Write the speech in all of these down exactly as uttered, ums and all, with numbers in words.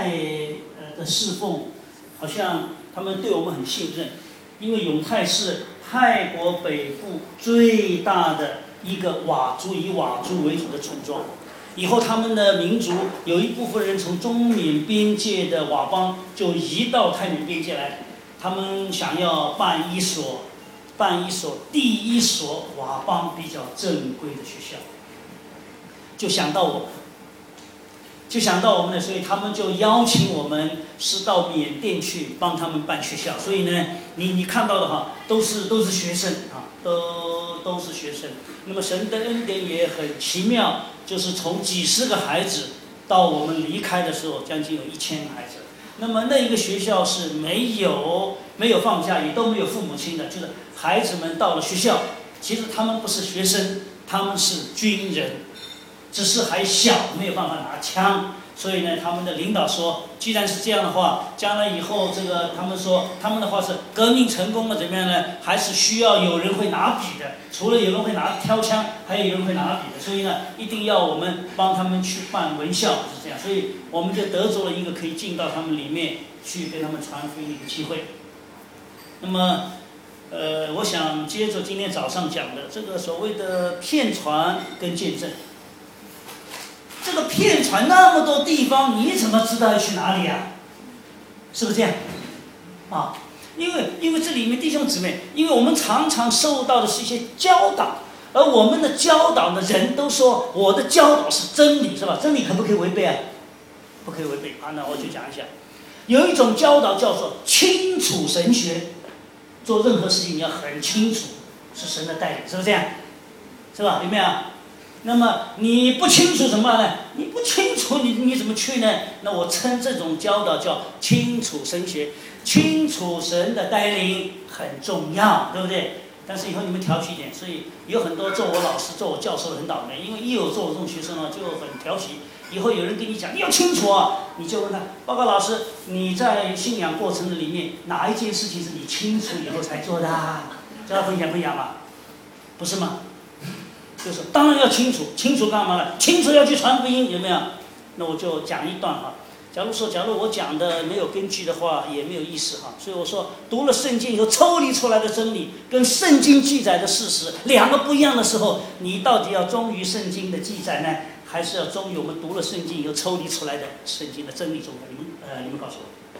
呃的侍奉，好像他们对我们很信任，因为永泰是泰国北部最大的一个佤族以佤族为主的村庄。以后他们的民族有一部分人从中缅边界的佤邦就移到泰缅边界来，他们想要办一所办一所第一所佤邦比较正规的学校，就想到我们，就想到我们了，所以他们就邀请我们是到缅甸去帮他们办学校。所以呢，你你看到的哈，都是都是学生啊，都都是学生。那么神的恩典也很奇妙，就是从几十个孩子到我们离开的时候，将近有一千个孩子。那么那一个学校是没有没有放假，也都没有父母亲的，就是孩子们到了学校，其实他们不是学生，他们是军人，只是还小，没有办法拿枪。所以呢，他们的领导说，既然是这样的话，将来以后这个他们说他们的话是革命成功了怎么样呢？还是需要有人会拿笔的，除了有人会拿挑枪，还有人会拿笔的。所以呢，一定要我们帮他们去办文校，是这样。所以我们就得着了一个可以进到他们里面去给他们传福音的一个机会。那么，呃，我想接着今天早上讲的这个所谓的骗传跟见证。这个骗传那么多地方，你怎么知道要去哪里啊？是不是这样？啊，因为因为这里面弟兄姊妹，因为我们常常受到的是一些教导，而我们的教导的人都说我的教导是真理，是吧？真理可不可以违背啊？不可以违背啊。那我就讲一下，有一种教导叫做清楚神学，做任何事情你要很清楚是神的带领，是不是这样？是吧？有没有？那么你不清楚怎么办呢？你不清楚你你怎么去呢？那我称这种教导叫清楚神学，清楚神的带领很重要，对不对？但是以后你们调皮一点，所以有很多做我老师、做我教授的很倒霉，因为一有做我这种学生呢，就很调皮。以后有人跟你讲你要清楚啊，你就问他报告老师，你在信仰过程的里面哪一件事情是你清楚以后才做的啊？这要分享分享嘛，不是吗？就是当然要清楚，清楚干嘛呢？清楚要去传福音，有没有？那我就讲一段哈。假如说，假如我讲的没有根据的话，也没有意思哈。所以我说，读了圣经以后抽离出来的真理，跟圣经记载的事实两个不一样的时候，你到底要忠于圣经的记载呢，还是要忠于我们读了圣经以后抽离出来的圣经的真理中的？你们呃，你们告诉我。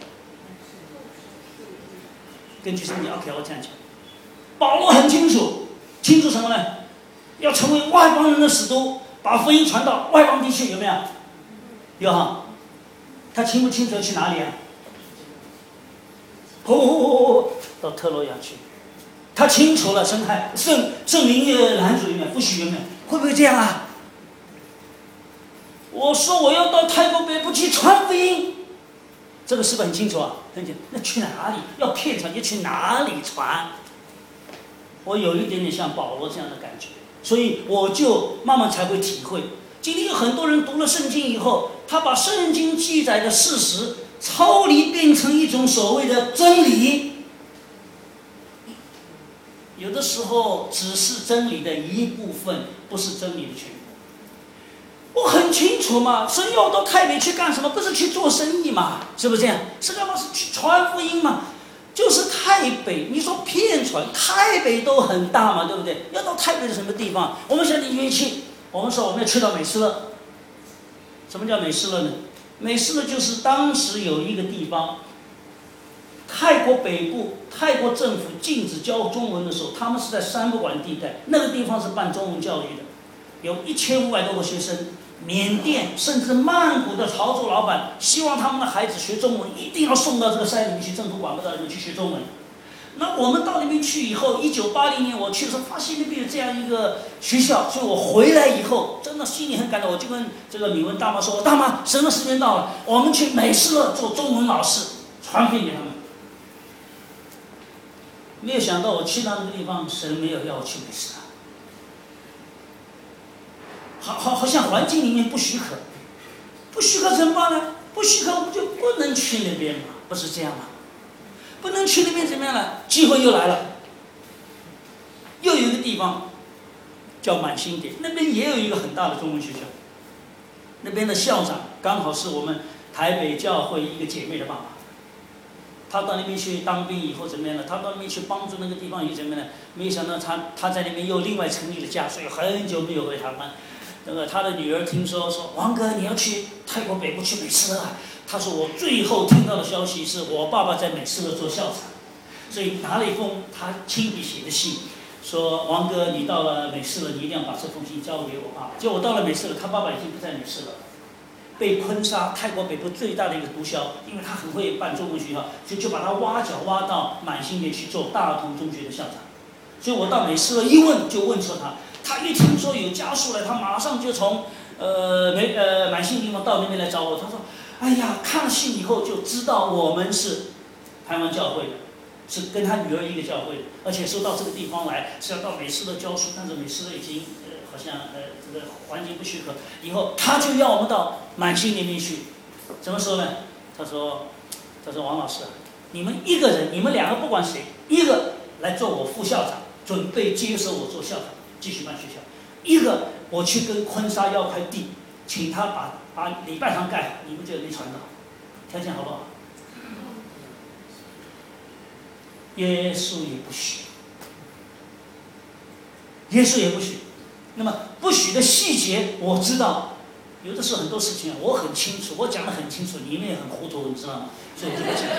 根据圣经 ，OK， 我这样讲。保罗很清楚，清楚什么呢？要成为外邦人的使徒，把福音传到外邦地区，有没有？有哈。他清不清楚要去哪里啊？哦哦哦哦，到特洛亚去。他清楚了，圣海圣圣灵的拦阻有没有？不许有没有？会不会这样啊？我说我要到泰国北部去传福音，这个是不是很清楚啊？很简单。那去哪里？要骗传，要去哪里传？我有一点点像保罗这样的感觉。所以我就慢慢才会体会，今天有很多人读了圣经以后，他把圣经记载的事实抽离，变成一种所谓的真理。有的时候只是真理的一部分，不是真理的全部。我很清楚嘛，神要到台北去干什么？不是去做生意嘛？是不是这样？是干嘛？是去传福音嘛？就是台北，你说骗传，台北都很大嘛，对不对？要到台北的什么地方？我们现在约去，我们说我们要去到美斯乐。什么叫美斯乐呢？美斯乐就是当时有一个地方，泰国北部，泰国政府禁止教中文的时候，他们是在三不管地带，那个地方是办中文教育的，有一千五百多个学生。缅甸甚至曼谷的潮州老板希望他们的孩子学中文，一定要送到这个山里面去，政府管不到里面去学中文。那我们到那边去以后，一九八零年我去的时候，发现那边有这样一个学校，所以我回来以后，真的心里很感动。我就跟这个敏文大妈说：“大妈，什么时间到了？我们去美斯乐做中文老师，传福音给他们。”没有想到我去到那个地方，神没有要我去美斯乐。好好好像环境里面不许可，不许可怎么办呢？不许可我们就不能去那边嘛，不是这样吗？不能去那边怎么样了？机会又来了，又有一个地方叫满新点，那边也有一个很大的中文学校，那边的校长刚好是我们台北教会一个姐妹的爸爸。他到那边去当兵以后怎么样呢？他到那边去帮助那个地方以后怎么样呢？没想到他他在那边又另外成立了家，所以很久没有回台湾。那个他的女儿听说说王哥你要去泰国北部去美斯乐啊，他说我最后听到的消息是我爸爸在美斯乐做校长，所以拿了一封他亲笔写的信，说王哥你到了美斯乐你一定要把这封信交给我爸爸。结果我到了美斯乐，他爸爸已经不在美斯乐了。被昆沙泰国北部最大的一个毒枭，因为他很会办中文学校，就就把他挖角挖到满兴店去做大同中学的校长。所以我到美斯乐一问就问出他，他一听说有家属来，他马上就从呃美呃满兴地方到那边来找我。他说：“哎呀，看了信以后就知道我们是台湾教会的，是跟他女儿一个教会的，而且说到这个地方来是要到美斯乐教书，但是美斯乐已经呃好像呃这个环境不许可，以后他就要我们到满兴那边去。怎么说呢？他说，他说王老师啊，你们一个人，你们两个不管谁，一个来做我副校长，准备接手我做校长，继续办学校；一个我去跟昆沙要块地，请他把把礼拜堂盖好，你们就没传道，条件好不好？”耶稣也不许，耶稣也不许。那么不许的细节我知道，有的时候很多事情啊，我很清楚，我讲得很清楚，你们也很糊涂，你知道吗？所以这个讲，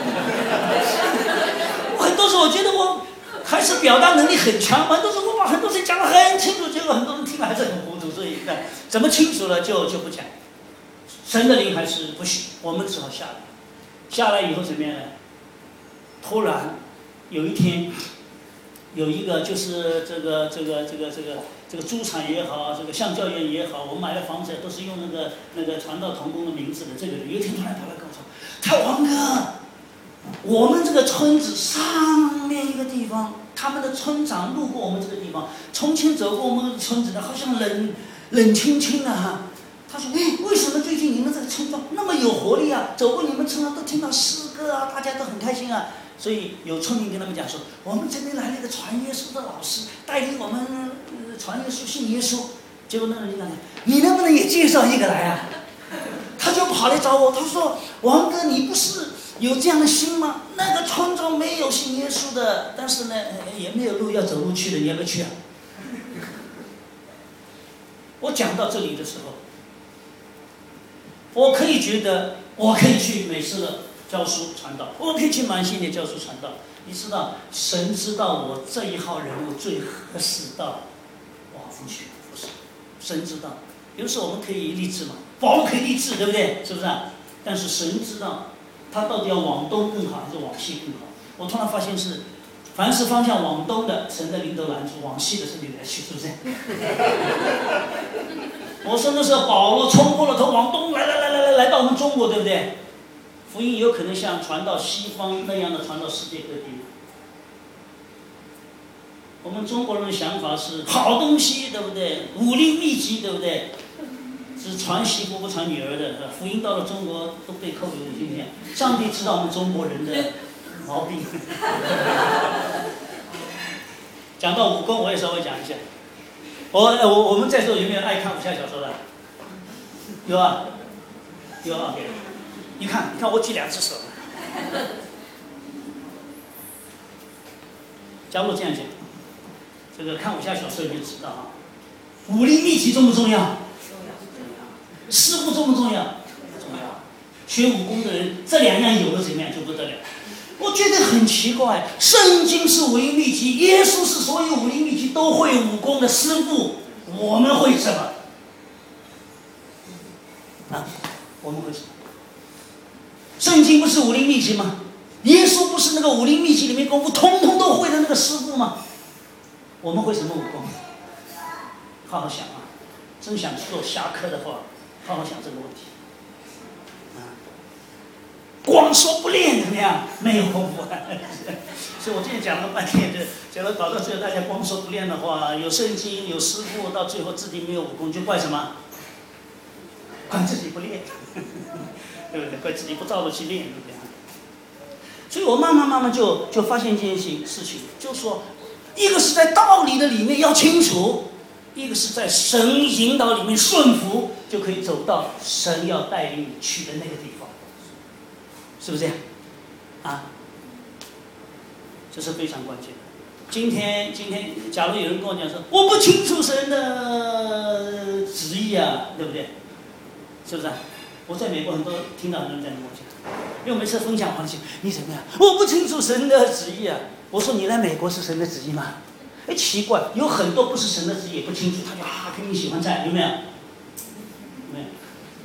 我很多时候我觉得我还是表达能力很强，很多时候我把很多事情讲得很清楚，结果很多人听了还是很糊涂，所以看怎么清楚了就就不讲。神的灵还是不许，我们只好下来。下来以后怎么样呢？突然有一天，有一个就是这个这个这个这个这个猪场也好，这个橡胶园也好，我们买的房子都是用那个那个传道同工的名字的。这个人有一天突然跑来跟我说：“他王哥，我们这个村子上面一个地方，他们的村长路过我们这个地方，从前走过我们这个村子的，好像冷冷清清的哈。他说：哎，为什么最近你们这个村庄那么有活力啊？走过你们村庄都听到诗歌啊，大家都很开心啊。”所以有村民跟他们讲说，我们这边来了一个传耶稣的老师，带领我们、呃、传耶稣、信耶稣。结果那个人就讲，你能不能也介绍一个来啊？他就跑来找我，他说：王哥，你不是有这样的心吗？那个村庄没有信耶稣的，但是呢也没有路要走路去的，你要不要去啊？我讲到这里的时候，我可以觉得我可以去美斯乐教书传道，我可以去满兴店教书传道。你知道，神知道我这一号人物最合适到瓦夫去服侍，神知道。有时候我们可以立志嘛，保罗可以立志，对不对？是不是啊？但是神知道，他到底要往东更好还是往西更好？我突然发现是，凡是方向往东的，神的灵都拦住；往西的，神你来去，是不是？我说那时候保罗冲破了头往东来来来来来来到我们中国，对不对？福音有可能像传到西方那样的传到世界各地。我们中国人的想法是好东西，对不对？武林秘籍，对不对？只传媳妇不传女儿的，福音到了中国都被扣留，信不信？上帝知道我们中国人的毛病。讲到武功，我也稍微讲一下。我我我们在座有没有爱看武侠小说的？有啊，有啊。你看，你看我举两只手。假如这样讲，这个看武侠小说你就知道啊，武林秘籍重不重要？重要。师傅重不重要？重要。学武功的人，这两样有了怎么样就不得了。我觉得很奇怪，圣经是武林秘籍，耶稣是所有武林秘籍都会武功的师傅，我们会什么？啊，我们会什么？圣经不是武林秘籍吗？耶稣不是那个武林秘籍里面功夫通通都会的那个师傅吗？我们会什么武功？好好想啊！真想做侠客的话，好好想这个问题。啊，光说不练怎么样？没有功夫、啊。所以我今天讲了半天，就讲了搞到最后，大家光说不练的话，有圣经有师傅，到最后自己没有武功，就怪什么？怪自己不练。对不对？怪自己不照着去练，对不对？所以我慢慢慢慢就就发现一件事情，就是说，一个是在道理的里面要清楚，一个是在神引导里面顺服， 就可以走到神要带领你去的那个地方，是不是这样？啊，这是非常关键的。今天，今天，假如有人跟我讲说，我不清楚神的旨意啊，对不对？是不是、啊？我在美国很多听到人在跟我讲，因为我每次分享环境，你怎么样？我不清楚神的旨意啊。我说你来美国是神的旨意吗？哎，奇怪，有很多不是神的旨意也不清楚，他就啊拼命喜欢在，有没有？没有。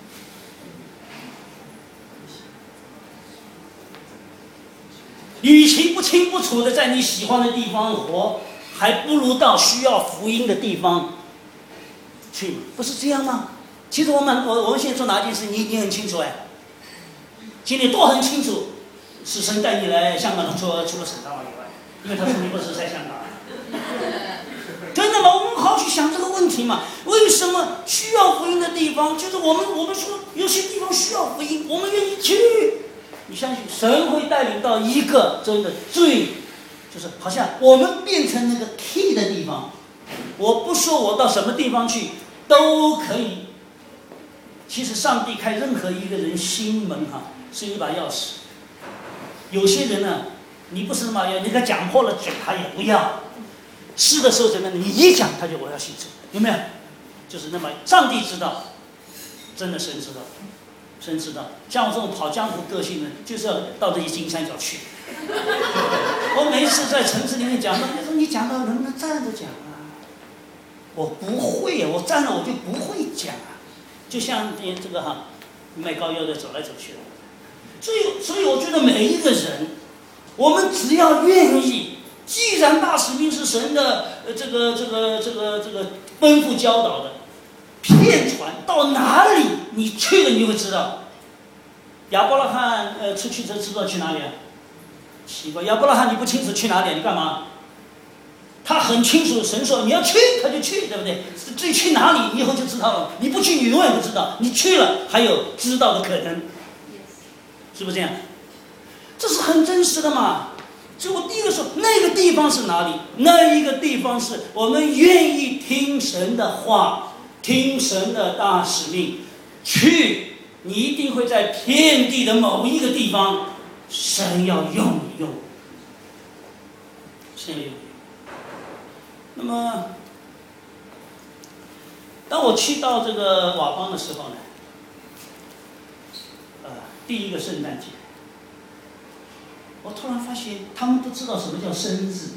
与其不清不楚的在你喜欢的地方活，还不如到需要福音的地方去，不是这样吗？其实我们我我们现在做哪件事，你你很清楚哎，今天都很清楚，是神带你来香港，除了除了沈大王以外，因为他说你不是在香港。真的吗？我们好好去想这个问题嘛？为什么需要福音的地方，就是我们我们说有些地方需要福音，我们愿意去。你相信神会带领到一个真的最，就是好像我们变成那个 key 的地方。我不说我到什么地方去都可以。其实上帝开任何一个人心门哈、啊，是一把钥匙。有些人呢，你不是那么要，你给他讲破了嘴，他也不要。是的时候怎么样？你一讲他就我要信主，有没有？就是那么上帝知道，真的神知道。神知道，像我这种跑江湖个性的，就是要到这些金三角去。我每一次在城市里面讲，他说你讲到能不能站着讲啊？我不会啊，我站着我就不会讲啊。就像这个哈，卖膏药的走来走去的。所以，所以我觉得每一个人，我们只要愿意，既然大使命是神的呃这个这个这个这个吩咐教导的。骗传到哪里，你去了你会知道。亚伯拉罕呃出去才知道去哪里啊？奇怪，亚伯拉罕你不清楚去哪里，你干嘛？他很清楚，神说你要去，他就去，对不对？至于去哪里，你以后就知道了。你不去，你永远不知道。你去了，还有知道的可能，是不是这样？这是很真实的嘛。所以我第一个说，那个地方是哪里？那一个地方是我们愿意听神的话。听神的大使命，去，你一定会在遍地的某一个地方，神要用你用，神要用你。那么，当我去到这个瓦邦的时候呢，呃，第一个圣诞节，我突然发现他们都知道什么叫生日。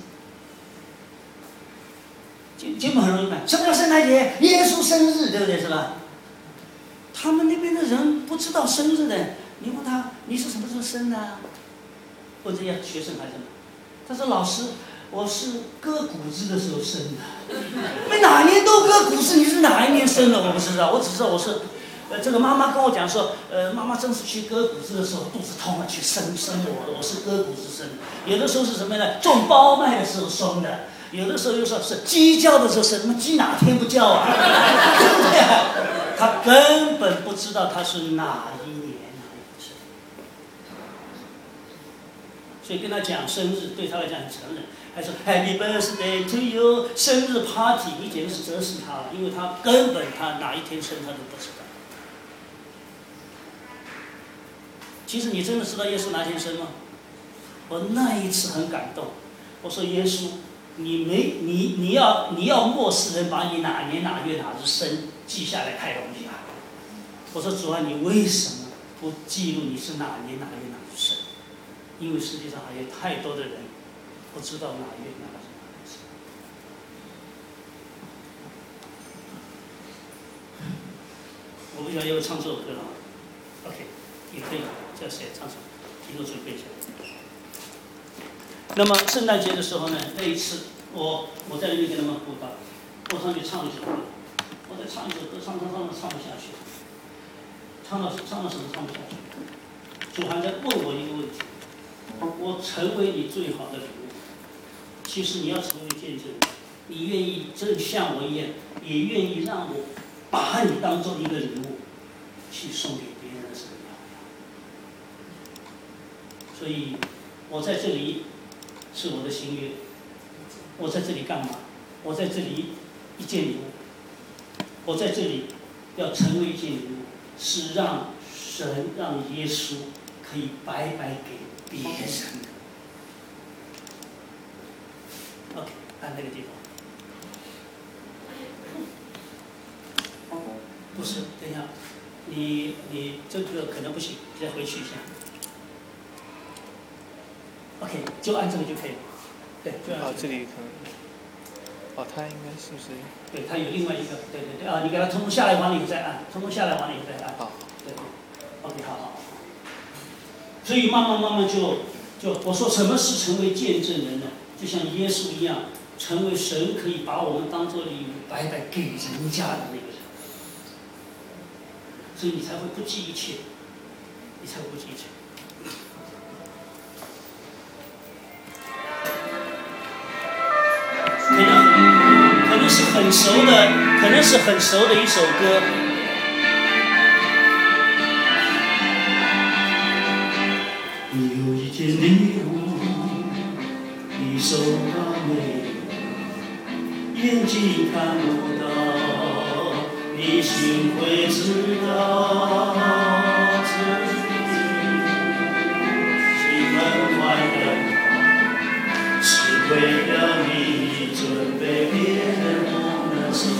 节目很容易买，什么叫圣诞节？耶稣生日，对不对？是吧？他们那边的人不知道生日的，你问他你是什么时候生的、啊？或者要学生孩子们，他说老师，我是割谷子的时候生的。没哪年都割谷子，你是哪一年生的？我不知道，我只知道我是，呃，这个妈妈跟我讲说，呃，妈妈正是去割谷子的时候肚子痛了，去生生我，我是割谷子生的。有的时候是什么呢？种包麦的时候生的。有的时候又说是鸡叫的时候，什么鸡哪天不叫啊？对不对啊？他根本不知道他是哪一年哪一年。所以跟他讲生日，对他来讲很承认，还说 Happy Birthday to you， 生日 party， 你简直是折死他了，因为他根本他哪一天生他都不知道。其实你真的知道耶稣哪天生吗？我那一次很感动，我说耶稣。你没你你要你要漠视人把你哪年哪月哪日生记下来太容易了。我说主啊，你为什么不记录你是哪年哪月哪日生？因为世界上还有太多的人不知道哪月哪日哪日生。我不晓得要不要唱这首歌了 ，OK， 也可以，叫谁唱什么？以后准备一下。那么圣诞节的时候呢，那一次我我在那边给他们布道，我上去唱一首歌，我再唱一首歌，唱唱唱唱不下去，唱到唱到什么唱不下去？主还在问我一个问题：我成为你最好的礼物，其实你要成为见证，你愿意真像我一样，也愿意让我把你当做一个礼物去送给别人的什么样？所以，我在这里。是我的心愿。我在这里干嘛？我在这里一件礼物。我在这里要成为一件礼物，是让神让耶稣可以白白给别人的。OK， 按那个地方。不是，等一下，你你这个可能不行，你再回去一下。OK， 就按这个就可以了。对，就按、 哦，这里可能。哦，它应该是不是？ 对，它有另外一个，对对对啊，你给它从头下来往里再按，从头下来往里再按。 好。 对 ，OK， 好好。所以慢慢慢慢就就我说什么是成为见证人呢？就像耶稣一样，成为神可以把我们当作礼物白白给人家的那个人。所以你才会不计一切，你才会不计一切。可能可能是很熟的，可能是很熟的一首歌。你有一件礼物，你手拿没有，眼睛看不到，你心会知道。自己心门外的是为了你准备别人不能受，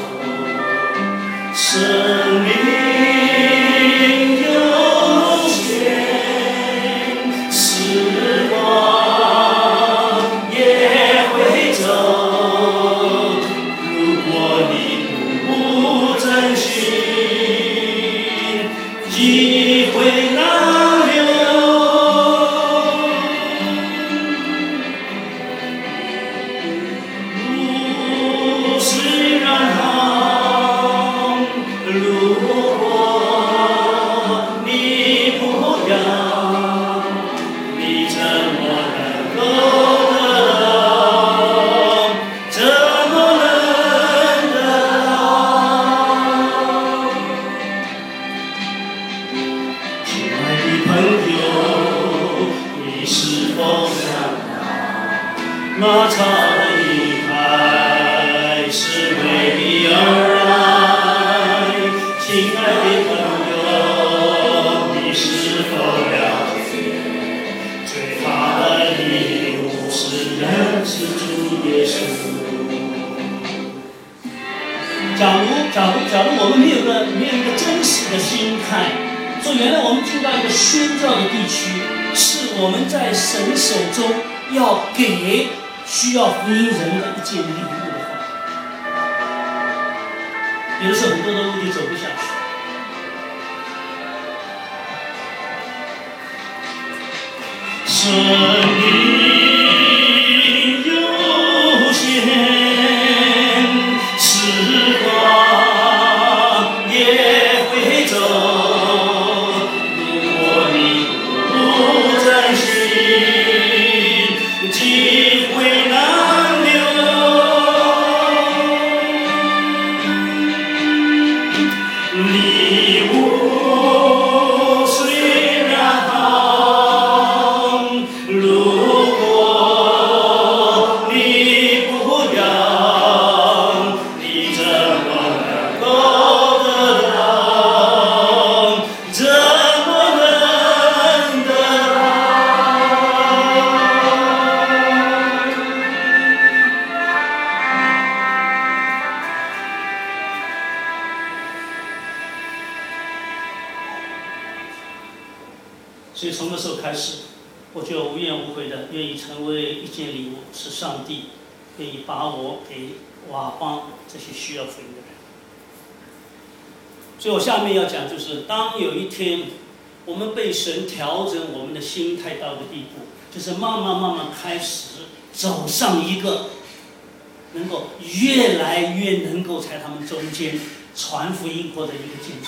生命有限，时光也会走，如果你不珍惜，机会难留。路虽然长，如果你不让，你怎么能够得到？怎么能得到？亲爱的朋友，你是否想到，那场离开是为你而来？亲爱的朋友，你是否了解，最大的礼物是认识主耶稣？假如假如假如我们没有个没有一个真实的心态，说原来我们进到一个宣教的地区，是我们在神手中要给需要福音人的一件礼物的话，有的时候很多的路就走不下去。生命有限，时光也会走，如果你不珍惜，机会难留。礼物虽然好，如果你不要，你怎么能够得到？怎么能得到？所以从那时候开始，我就无怨无悔的愿意成为一件礼物，是上帝愿意把我给瓦邦这些需要福音的人。所以我下面要讲，就是当有一天我们被神调整我们的心态到一个地步，就是慢慢慢慢开始走上一个能够越来越能够在他们中间传福音或者一个见证。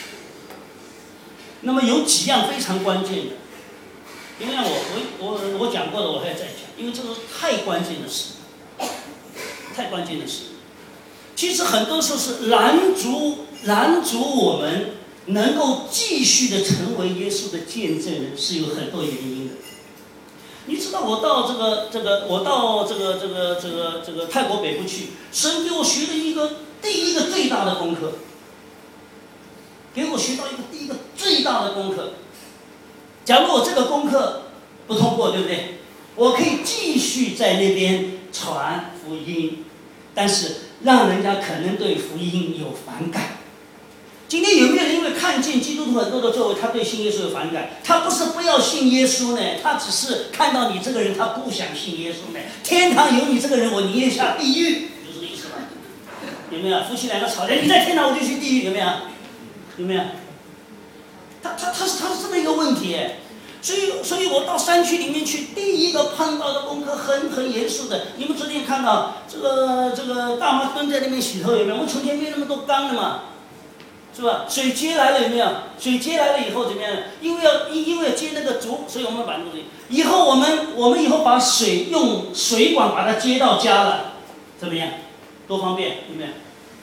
那么有几样非常关键的，因为我我我我讲过的，我还要再讲，因为这个太关键的事，太关键的事。其实很多时候是拦阻拦阻我们能够继续的成为耶稣的见证人，是有很多原因的。你知道我到这个这个我到这个这个这个这个泰国北部去，神给我学了一个第一个最大的功课。 给我学到一个第一个最大的功课。假如我这个功课不通过，对不对？我可以继续在那边传福音，但是让人家可能对福音有反感。今天有没有人因为看见基督徒很多的作为，他对信耶稣有反感？他不是不要信耶稣呢，他只是看到你这个人，他不想信耶稣呢。天堂有你这个人，我宁愿下地狱，就这个意思吧？有没有？夫妻两个吵架，你在天堂我就去地狱，有没有？有没有？他他他是他是这么一个问题，所以所以我到山区里面去，第一个碰到的功课很很严肃的。你们昨天看到这个这个大妈蹲在那边洗头，有没有？我们从前没有那么多缸的嘛。是吧？水接来了有没有？水接来了以后怎么样？因为要因因为要接那个竹，所以我们把那个以后我们我们以后把水用水管把它接到家了，怎么样？多方便，有没有？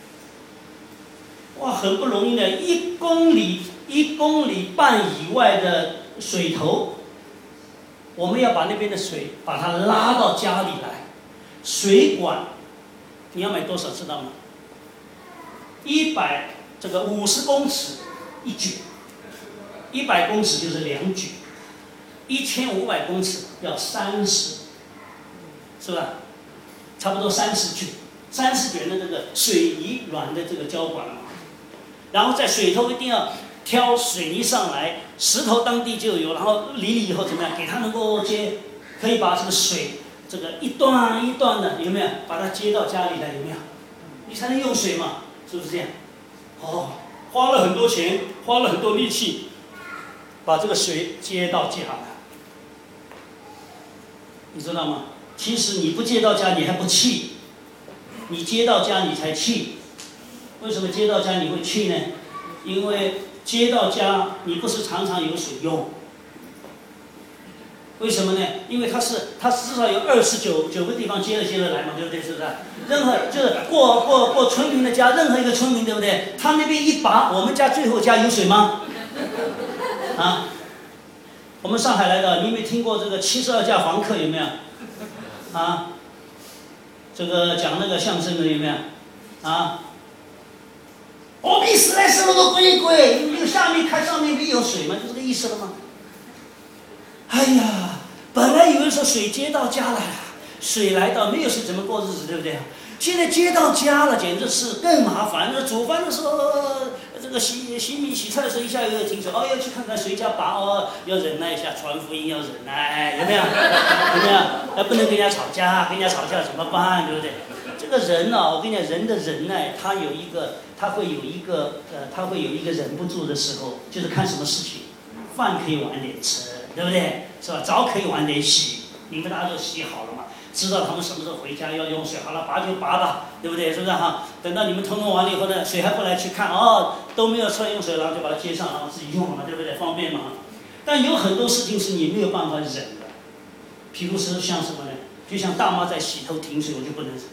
哇，很不容易的，一公里一公里半以外的水头，我们要把那边的水把它拉到家里来，水管你要买多少知道吗？一百。这个五十公尺一举，一百公尺就是两举，一千五百公尺要三十，是吧？差不多三十举，三十卷的这个水泥软的这个胶管嘛，然后在水头一定要挑水泥上来，石头当地就有，然后离了以后怎么样？给它能够接，可以把这个水这个一段一段的有没有？把它接到家里来有没有？你才能用水嘛，是不是这样？哦，花了很多钱，花了很多力气，把这个水接到家了，你知道吗？其实你不接到家，你还不气，你接到家你才气。为什么接到家你会气呢？因为接到家你不是常常有水用。为什么呢？因为它是它至少有二十九九个地方接了接了来嘛，对不对？是不是？任何就是过过过村民的家，任何一个村民，对不对？他那边一拔，我们家最后家有水吗？啊？我们上海来的，你有没有听过这个七十二家房客有没有？啊？这个讲那个相声的有没有？啊？我比死来死了都鬼鬼，你下面看上面不有水吗？就这个意思了吗？哎呀，本来以为说水接到家来了，水来到没有水怎么过日子，对不对？现在接到家了，简直是更麻烦。那煮饭的时候，这个洗洗米洗菜的时候一下又停水，哦，要去看看谁家拔哦，要忍耐一下，传福音要忍耐，有没有？有没有？还不能跟人家吵架，跟人家吵架怎么办？对不对？这个人呢、啊，我跟你讲，人的忍耐，他有一个，他会有一个，呃，他会有一个忍不住的时候，就是看什么事情，饭可以晚点吃。对不对？是吧？澡可以晚点洗，你们大家都洗好了嘛？知道他们什么时候回家要用水，好了，拔就拔吧，对不对？是不是哈？等到你们通通完了以后呢，水还不来去看，哦，都没有出来用水，然后就把它接上，然后自己用了嘛，对不对？方便嘛？但有很多事情是你没有办法忍的，譬如说像什么呢？就像大妈在洗头停水，我就不能忍，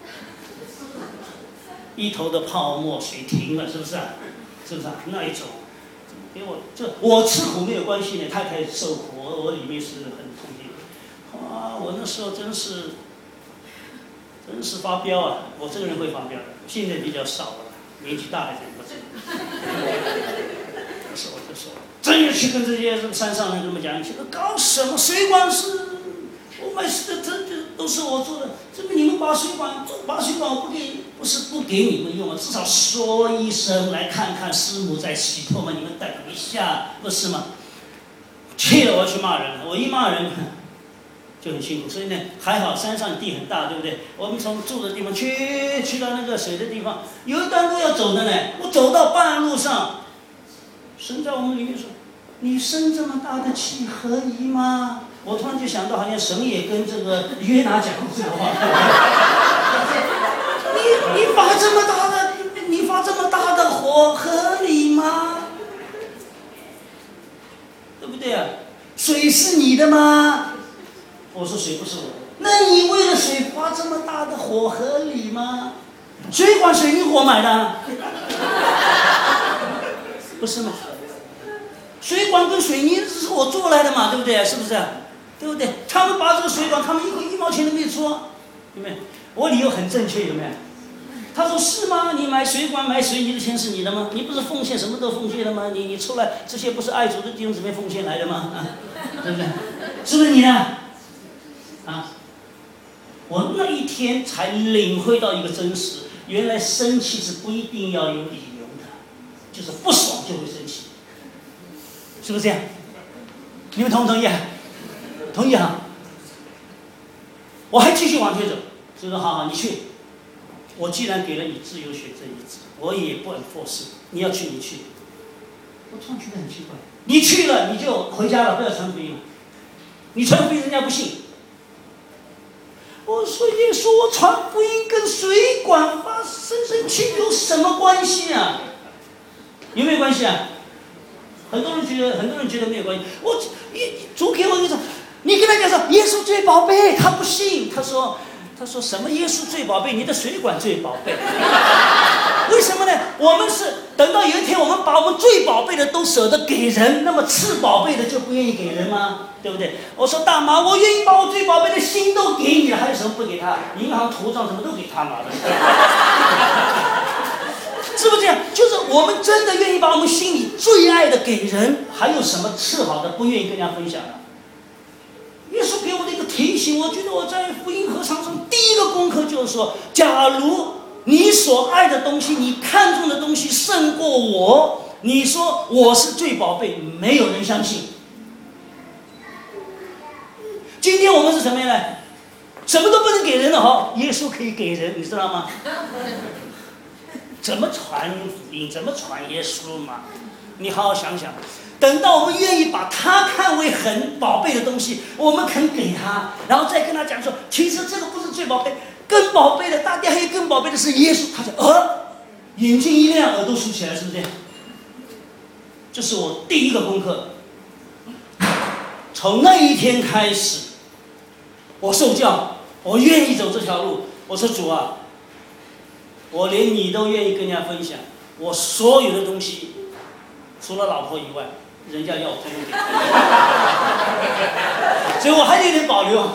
一头的泡沫水停了，是不是啊？是不是啊？那一种。给我这我吃苦没有关系呢，太太受苦，我我里面是很痛心。啊，我那时候真是，真是发飙啊！我这个人会发飙的，现在比较少了，年纪大了一点不这样。那时候就说，真要去跟这些山上人这么讲，你这个搞什么？水管是，我们是这这都是我做的，这个你们把水管把水管我不给。不是不给你们用啊，至少说一声，来看看师母在洗头嘛，你们等一下，不是吗？气得我要去骂人，我一骂人就很辛苦，所以呢，还好山上地很大，对不对？我们从住的地方去去到那个水的地方，有一段路要走的呢，我走到半路上，神在我们里面说：“你生这么大的气何宜吗？”我突然就想到，好像神也跟这个约拿讲过这个话。你你发这么大的，你发这么大的火合理吗？对不对啊？水是你的吗？我说水不是我的，那你为了水发这么大的火合理吗？水管水泥火买的，不是吗？水管跟水泥是我做来的嘛，对不对？是不是？对不对？他们把这个水管，他们一个一毛钱都没出，有没有？我理由很正确，有没有？ 他说是吗？你买水管买水泥的钱是你的吗？你不是奉献什么都奉献的吗？你你出来这些不是爱主的弟兄姊妹奉献来的吗？啊，对不对？是不是你的？啊，我那一天才领会到一个真实，原来生气是不一定要有理由的，就是不爽就会生气，是不是这样？你们同不同意啊？同意哈。我还继续往前走，就说好好你去。我既然给了你自由选择意志，我也不 enforce， 你要去你去。我突然觉得很奇怪，你去了你就回家了，不要传福音了。你传福音人家不信。我说耶稣，我传福音跟水管发生生气有什么关系啊？有没有关系啊？很多人觉得，很多人觉得没有关系。我主给我一种，你跟他讲说耶稣最宝贝，他不信，他说。他说什么？耶稣最宝贝，你的水管最宝贝。为什么呢？我们是等到有一天，我们把我们最宝贝的都舍得给人，那么次宝贝的就不愿意给人吗？对不对？我说大妈，我愿意把我最宝贝的心都给你了，还有什么不给他？银行图账什么都给他嘛。是不是这样？就是我们真的愿意把我们心里最爱的给人，还有什么次好的不愿意跟人家分享的？耶稣给我的一个提醒，我觉得我在福音合唱中第一个功课就是说，假如你所爱的东西，你看重的东西胜过我，你说我是最宝贝，没有人相信。今天我们是什么样呢？什么都不能给人的哈，耶稣可以给人，你知道吗？怎么传福音，怎么传耶稣嘛？你好好想想。等到我们愿意把他看为很宝贝的东西，我们肯给他，然后再跟他讲说，其实这个不是最宝贝，更宝贝的，大家还有更宝贝的是耶稣。他说，呃，眼睛一亮，耳朵竖起来，是不是？这是我第一个功课。从那一天开始，我受教，我愿意走这条路。我说主啊，我连你都愿意跟人家分享，我所有的东西，除了老婆以外。人家要我通通给，所以我还有点保留。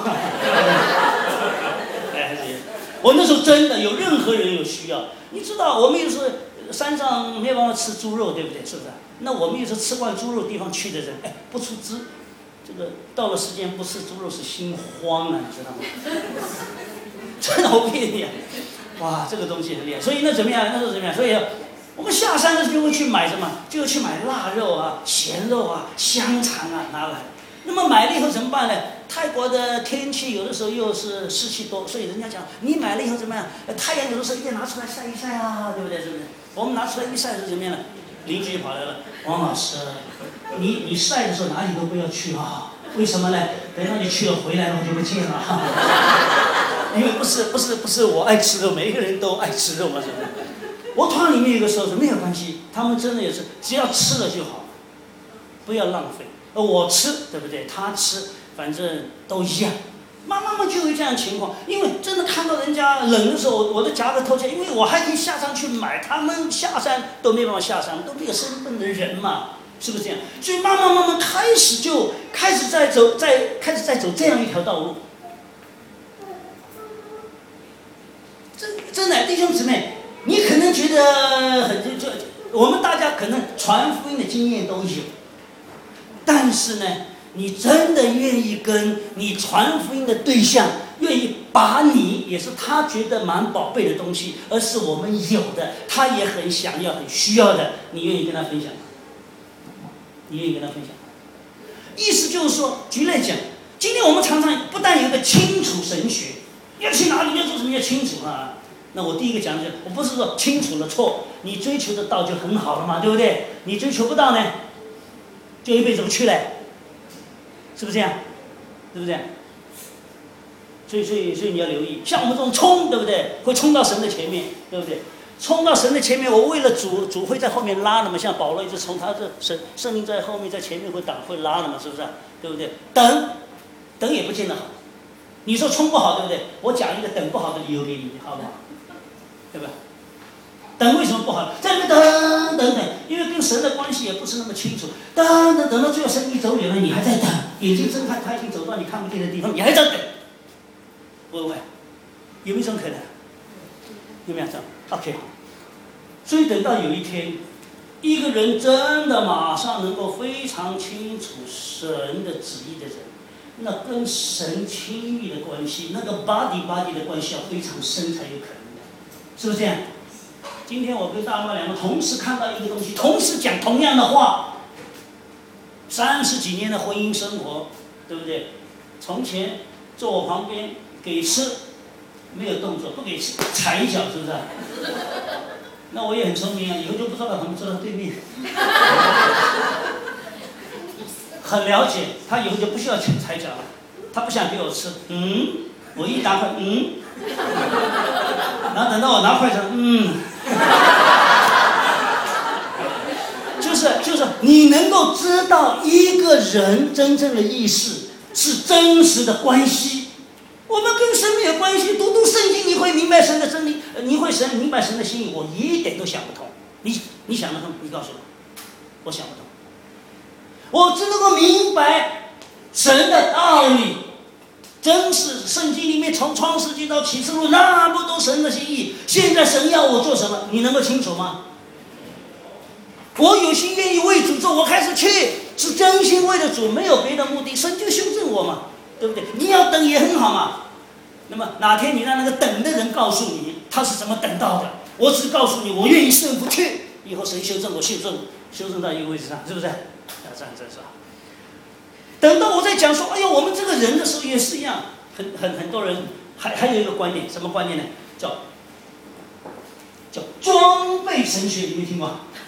哎，我那时候真的有任何人有需要，你知道，我们有时候山上没有办法吃猪肉，对不对？是不是？那我们有时候吃惯猪肉地方去的人，哎，不出资，这个到了时间不吃猪肉是心慌啊，你知道吗？真的，我骗你啊！哇，这个东西很厉害。所以那怎么样？那时候怎么样？所以。我们下山的时候就会去买什么？就会去买腊肉啊、咸肉啊、香肠啊拿来。那么买了以后怎么办呢？泰国的天气有的时候又是湿气多，所以人家讲你买了以后怎么样？太阳有的时候一拿出来晒一晒啊，对不对？是不是？我们拿出来一晒是怎么样呢？邻居跑来了，王老师，你你晒的时候哪里都不要去啊？为什么呢？等到你去了回来了我就不见了。因为不是不是不是我爱吃肉，每一个人都爱吃肉嘛，是不是？我团里面有个时候是没有关系，他们真的也是，只要吃了就好，不要浪费。而我吃，对不对？他吃，反正都一样。慢慢慢就有这样的情况，因为真的看到人家冷的时候，我都夹着头巾，因为我还可以下山去买，他们下山都没办法下山，都没有身份的人嘛，是不是这样？所以慢慢慢慢开始就开始在走，在开始在走这样一条道路。这真的弟兄姊妹。你可能觉得很就就我们大家可能传福音的经验都有，但是呢，你真的愿意跟你传福音的对象，愿意把你也是他觉得蛮宝贝的东西，而是我们有的，他也很想要、很需要的，你愿意跟他分享吗？你愿意跟他分享吗？意思就是说，举例讲，今天我们常常不但有一个清楚神学，要去哪里要做什么要清楚啊。那我第一个讲的，我不是说清楚了错，你追求得到就很好了嘛，对不对？你追求不到呢，就一辈子不去了，是不是这样？对不对？所以，所以，所以你要留意，像我们这种冲，对不对？会冲到神的前面，对不对？冲到神的前面，我为了主，主会在后面拉的嘛，像保罗一直冲，他这神圣灵在后面，在前面会挡会拉的嘛，是不是？对不对？等，等也不见得好。你说冲不好，对不对？我讲一个等不好的理由给你，好不好？对吧？等为什么不好？在那边等等等，因为跟神的关系也不是那么清楚。等等等到最后神已走远了，你还在等，眼睛睁开，他已经走到你看不见的地方，你还在等。会不会？有没有这种可能？有没有这样？ OK， 所以等到有一天，一个人真的马上能够非常清楚神的旨意的人，那跟神亲密的关系，那个 body body 的关系要非常深才有可能的，是不是这样？今天我跟大妈两个同时看到一个东西，同时讲同样的话，三十几年的婚姻生活，对不对？从前坐我旁边给吃，没有动作，不给吃，踩一脚，是不是？那我也很聪明啊，以后就不知道他们坐到对面，很了解，他以后就不需要踩脚了，他不想给我吃，嗯，我一拿筷，嗯，然后等到我拿筷子，嗯，就是就是你能够知道一个人真正的意识是真实的关系。我们跟神没有关系，读读圣经你会明白神的真理，你会神明白神的心意，我一点都想不通。你你想得通？你告诉我，我想不通。我只能够明白神的道理，真是圣经里面从创世纪到启示录那么多神的心意，现在神要我做什么，你能够清楚吗？我有心愿意为主做，我开始去，是真心为了主，没有别的目的，神就修正我嘛，对不对？你要等也很好嘛。那么哪天你让那个等的人告诉你他是怎么等到的，我只告诉你我愿意顺服去，以后神修正我修正修正到一个位置上，是不是？要这样子是吧？等到我在讲说，哎呀，我们这个人的时候也是一样，很很很多人还还有一个观念，什么观念呢？叫叫装备神学，你没听过？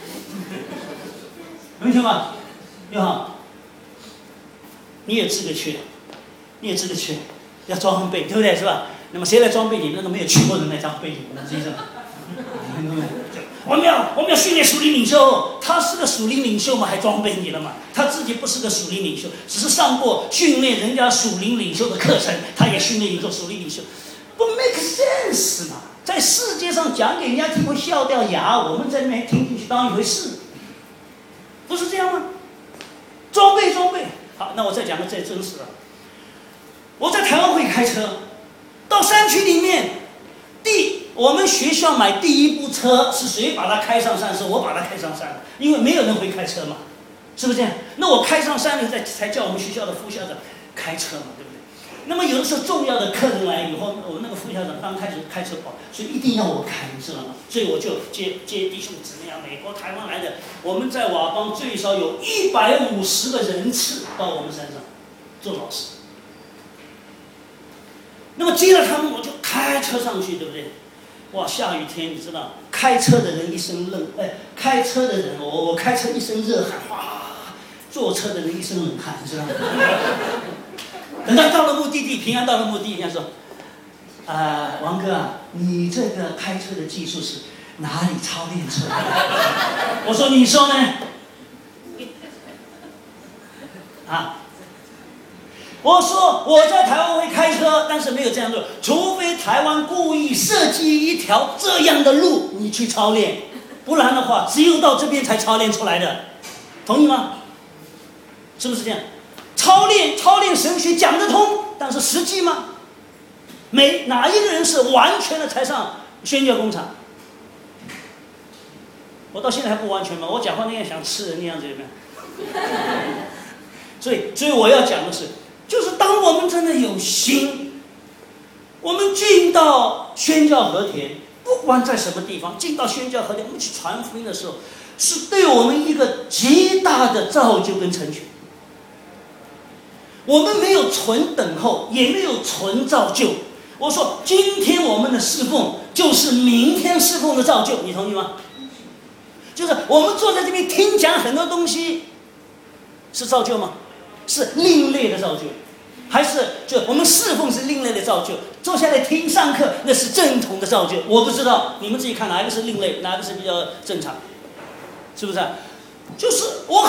有没有听过？有好，你也资格去，你也资格去。要装备，对不对？是吧？那么谁来装备你？那个没有去过的人来装备你，那是意思。我们要我们要训练属灵领袖，他是个属灵领袖嘛，还装备你了嘛？他自己不是个属灵领袖，只是上过训练人家属灵领袖的课程，他也训练你做属灵领袖，不 make sense 嘛？在世界上讲给人家听会笑掉牙，我们在那边听进去当一回事，不是这样吗？装备装备，好，那我再讲个最真实的。我在台湾会开车，到山区里面，第我们学校买第一部车是谁把它开上山？是我把它开上山的，因为没有人会开车嘛，是不是这样？那我开上山了，才才叫我们学校的副校长开车嘛，对不对？那么有的时候重要的客人来以后，我那个副校长刚开始开车跑，所以一定要我开，知道吗？所以我就接接弟兄姊妹啊，美国、台湾来的，我们在瓦邦最少有一百五十个人次到我们山上做老师。那么接了他们，我就开车上去，对不对？哇，下雨天，你知道，开车的人一身冷，哎，开车的人，我我开车一身热汗，哇，坐车的人一身冷汗，你知道吗？等到到了目的地，平安到了目的地，人家说，啊、呃，王哥啊，你这个开车的技术是哪里操练出来的？我说，你说呢？啊？我说我在台湾会开车，但是没有这样做，除非台湾故意设计一条这样的路，你去操练，不然的话，只有到这边才操练出来的，同意吗？是不是这样？操练操练神学讲得通，但是实际吗？没哪一个人是完全的才上宣教工厂。我到现在还不完全嘛，我讲话那样想吃人那样子，有没有？所以，所以我要讲的是。就是当我们真的有心，我们进到宣教和田，不管在什么地方，进到宣教和田，我们去传福音的时候，是对我们一个极大的造就跟成全。我们没有纯等候，也没有纯造就。我说，今天我们的侍奉就是明天侍奉的造就，你同意吗？就是我们坐在这边听讲很多东西，是造就吗？是另类的造就，还是就我们侍奉是另类的造就？坐下来听上课那是正统的造就，我不知道，你们自己看哪一个是另类，哪一个是比较正常，是不是？就是我